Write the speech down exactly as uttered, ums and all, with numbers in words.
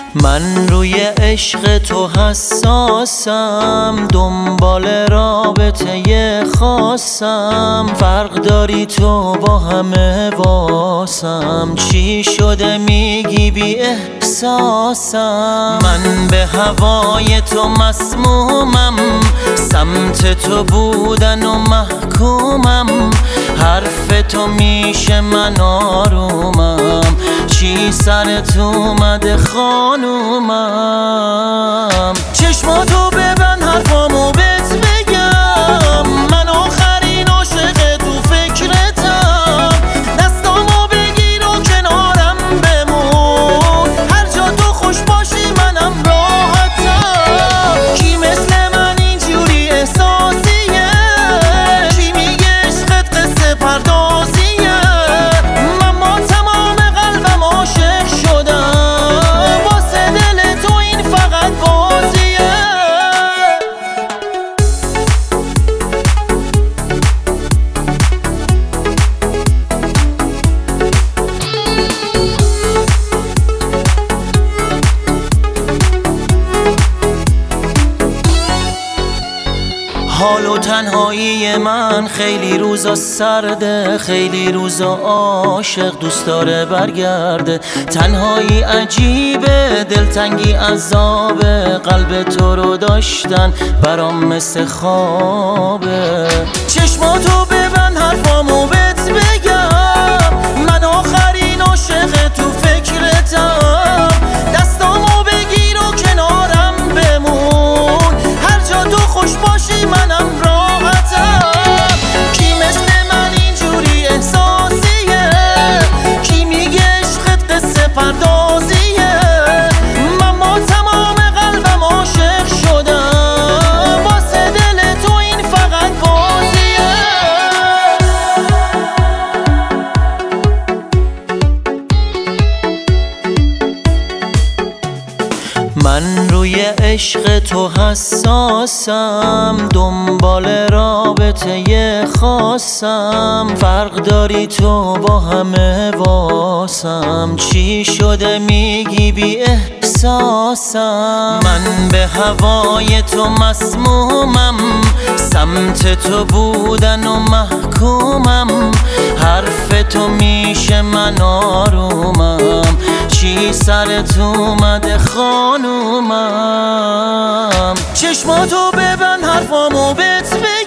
من روی عشق تو حساسم، دنبال رابطه خاصم. فرق داری تو با همه واسم، چی شده میگی بی احساسم؟ من به هوای تو مسمومم، سمت تو بودن و محکومم. حرف تو میشه من آرومم، چی سرت اومده خانومم؟ چشماتو ببند حرفامو بهت بگم، من آخرین عاشق تو فکرتم. دستامو بگیر و کنارم بمون، هر جا تو خوش باشی منم راحتم. کی مثل من اینجوری احساسیه؟ کی میگه عشقت قصه پردازیه؟ من با تمام قلبم عاشق شدم، واسه دل تو این فقط بازیه. حال و تنهایی من خیلی روزا سرده، خیلی روزا عاشق دوست داره برگرده. تنهایی عجیبه، دلتنگی عذابه، قلب تو رو داشتن برام مثل خوابه. چشماتو ببند حرفامو بهت بگم، من آخرین عاشق تو فکرتم. دستامو بگیر و کنارم بمون، هر جا تو خوش باشی منم راحتم. کی مثل من اینجوری احساسیه؟ کی میگه عشقت قصه پردازیه؟ من با تمام قلبم عاشق شدم، واسه دل تو این فقط بازیه. من روی عشق تو حساسم، دنبال رابطه خاصم. فرق داری تو با همه واسم، چی شده میگی بی احساسم؟ من به هوای تو مسمومم، سمت تو بودن و محکومم. حرف تو میشه من آرومم، چی سرت اومده خانومم؟ چشماتو ببند حرفامو بهت بگم،